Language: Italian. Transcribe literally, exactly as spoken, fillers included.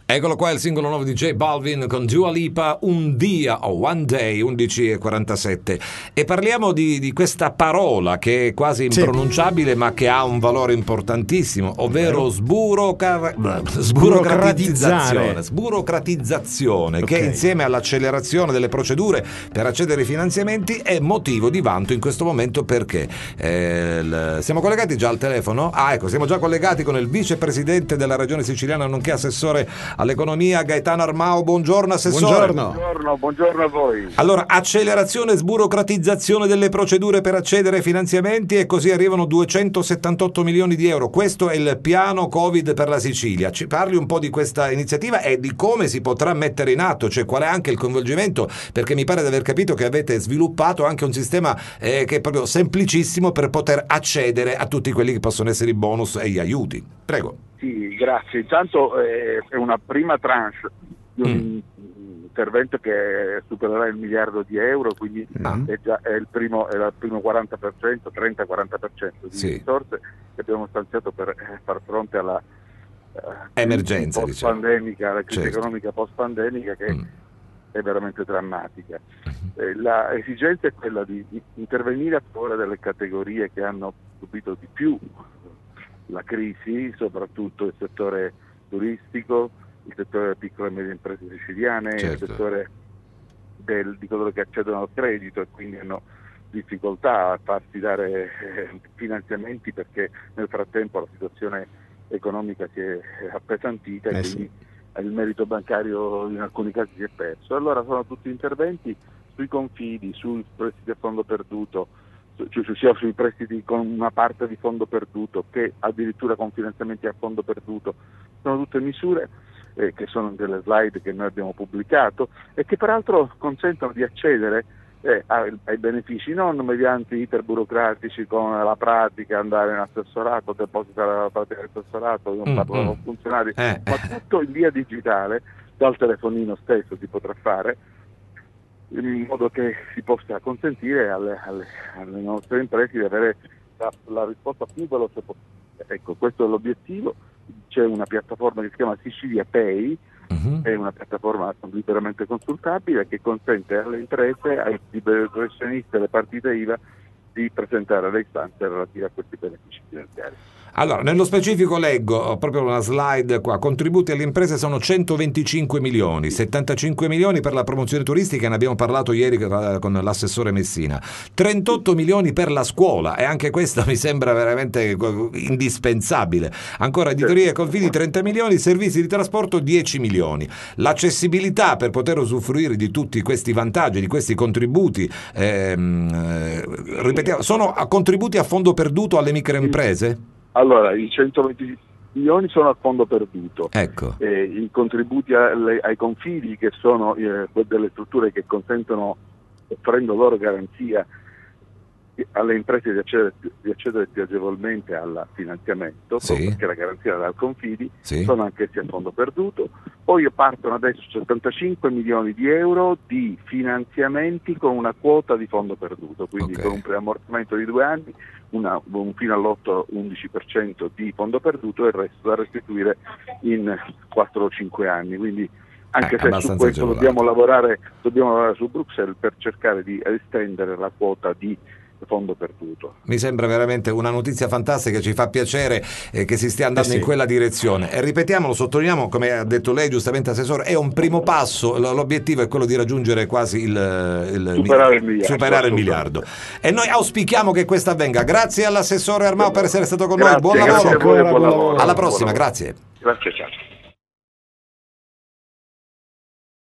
Eccolo qua il singolo nuovo di J Balvin con Dua Lipa, Un dia o One Day, undici e quarantasette. E parliamo di, di questa parola che è quasi impronunciabile, sì, ma che ha un valore importantissimo, ovvero sburocar... sburocratizzazione. Sburocratizzazione, okay, che insieme all'accelerazione delle procedure per accedere ai finanziamenti è motivo di vanto in questo momento. Perché eh, l... siamo collegati già al telefono? Ah, ecco, siamo già collegati con il vicepresidente della regione siciliana nonché assessore all'economia Gaetano Armao. Buongiorno assessore. Buongiorno. buongiorno, buongiorno a voi. Allora, accelerazione e sburocratizzazione delle procedure per accedere ai finanziamenti e così arrivano duecentosettantotto milioni di euro. Questo è il piano Covid per la Sicilia. Ci parli un po' di questa iniziativa e di come si potrà mettere in atto, cioè qual è anche il coinvolgimento, perché mi pare di aver capito che avete sviluppato anche un sistema eh, che è proprio semplicissimo per poter accedere a tutti quelli che possono essere i bonus e gli aiuti. Prego. Sì, grazie. Intanto eh, è una prima tranche di un mm. intervento che supererà il miliardo di euro, quindi mm. è già è il primo, è il primo quaranta per cento, trenta quaranta per cento di sì. risorse che abbiamo stanziato per eh, far fronte alla eh, emergenza, post pandemica, diciamo. La crisi certo. economica post pandemica che mm. è veramente drammatica. Mm. Eh, la esigenza è quella di, di intervenire a favore delle categorie che hanno subito di più la crisi, soprattutto il settore turistico, il settore delle piccole e medie imprese siciliane, certo. il settore del, di coloro che accedono al credito e quindi hanno difficoltà a farsi dare eh, finanziamenti perché nel frattempo la situazione economica si è appesantita e eh quindi sì. il merito bancario in alcuni casi si è perso. Allora sono tutti interventi sui confidi, sui prestiti a fondo perduto, sia sui prestiti con una parte di fondo perduto che addirittura con finanziamenti a fondo perduto. Sono tutte misure eh, che sono delle slide che noi abbiamo pubblicato e che peraltro consentono di accedere eh, ai, ai benefici non mediante iter burocratici con la pratica, andare in assessorato, depositare la pratica dell'assessorato, non parlo mm-hmm. con funzionari, eh. ma tutto in via digitale, dal telefonino stesso si potrà fare, in modo che si possa consentire alle, alle, alle nostre imprese di avere la, la risposta più veloce possibile. Ecco, questo è l'obiettivo. C'è una piattaforma che si chiama Sicilia Pay, uh-huh. è una piattaforma liberamente consultabile che consente alle imprese, ai professionisti e alle partite I V A di presentare le istanze relative a questi benefici finanziari. Allora, nello specifico leggo proprio una slide qua, contributi alle imprese sono centoventicinque milioni, settantacinque milioni per la promozione turistica, ne abbiamo parlato ieri con l'assessore Messina, trentotto milioni per la scuola e anche questo mi sembra veramente indispensabile, ancora editoria e confidi trenta milioni, servizi di trasporto dieci milioni, l'accessibilità per poter usufruire di tutti questi vantaggi, di questi contributi, ehm, ripetiamo, sono contributi a fondo perduto alle microimprese? Allora, i centoventi milioni sono a fondo perduto, ecco. eh, i contributi alle, ai confidi che sono eh, delle strutture che consentono, offrendo loro garanzia alle imprese di accedere, di accedere più agevolmente al finanziamento, sì. perché la garanzia dal confidi, sì. sono anch'essi a fondo perduto. Poi partono adesso settantacinque milioni di euro di finanziamenti con una quota di fondo perduto, quindi okay. con un preammortamento di due anni, una, un fino all'otto undici per cento di fondo perduto e il resto da restituire in quattro o cinque anni. Quindi anche eh, se su questo dobbiamo lavorare, dobbiamo lavorare su Bruxelles per cercare di estendere la quota di fondo perduto. Mi sembra veramente una notizia fantastica, ci fa piacere eh, che si stia andando eh sì. in quella direzione e ripetiamolo, sottolineiamo, come ha detto lei giustamente assessore, è un primo passo, l'obiettivo è quello di raggiungere quasi il, il superare il miliardo, superare il miliardo e noi auspichiamo che questo avvenga. Grazie all'assessore Armao per essere stato con grazie, noi, buon lavoro, lavoro. voi, buon lavoro alla prossima, grazie. Grazie, ciao.